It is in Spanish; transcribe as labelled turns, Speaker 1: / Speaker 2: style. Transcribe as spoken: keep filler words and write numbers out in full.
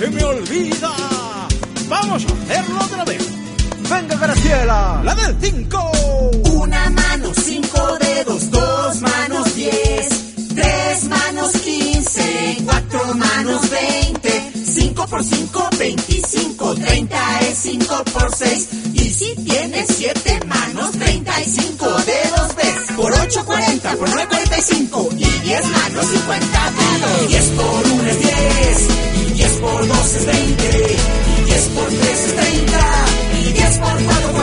Speaker 1: se me olvida. Vamos a hacerlo otra vez. Venga, Graciela, la del cinco.
Speaker 2: Una mano, cinco dedos, dos manos, diez. Tres manos, quince. Cuatro manos, veinte. Cinco por cinco, veinticinco. Treinta es cinco por seis. Y si tienes siete manos, treinta y cinco dedos ves. Por ocho, cuarenta. Por nueve, cuarenta y cinco. Y diez manos, cincuenta dedos. Diez por uno es diez. Y diez por dos es veinte. Y diez por tres es treinta. Y diez por cuatro